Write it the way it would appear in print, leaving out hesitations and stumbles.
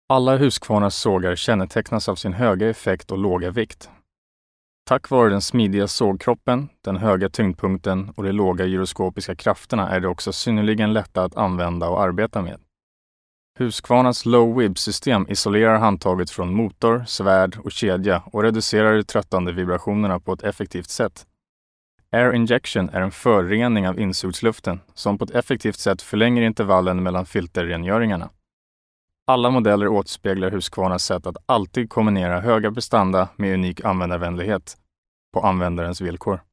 Alla Husqvarnas sågar kännetecknas av sin höga effekt och låga vikt. Tack vare den smidiga sågkroppen, den höga tyngdpunkten och de låga gyroskopiska krafterna är det också synnerligen lätta att använda och arbeta med. Husqvarnas low-wib-system isolerar handtaget från motor, svärd och kedja och reducerar de tröttande vibrationerna på ett effektivt sätt. Air injection är en förrening av insugsluften som på ett effektivt sätt förlänger intervallen mellan filterrengöringarna. Alla modeller återspeglar Husqvarnas sätt att alltid kombinera höga prestanda med unik användarvänlighet på användarens villkor.